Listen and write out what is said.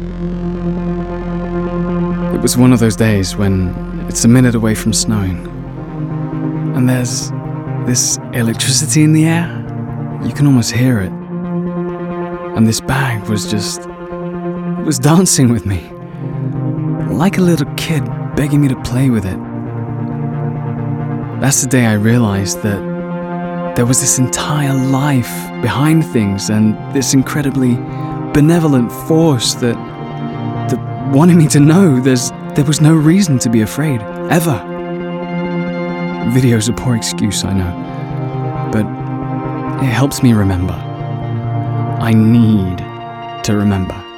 It was one of those days when it's a minute away from snowing, and there's this electricity in the air. You can almost hear it. And this bag was dancing with me, like a little kid begging me to play with it. That's the day I realized that there was this entire life behind things, and this incredibly benevolent force that wanted me to know there was no reason to be afraid, ever. Video's a poor excuse, I know, but it helps me remember. I need to remember.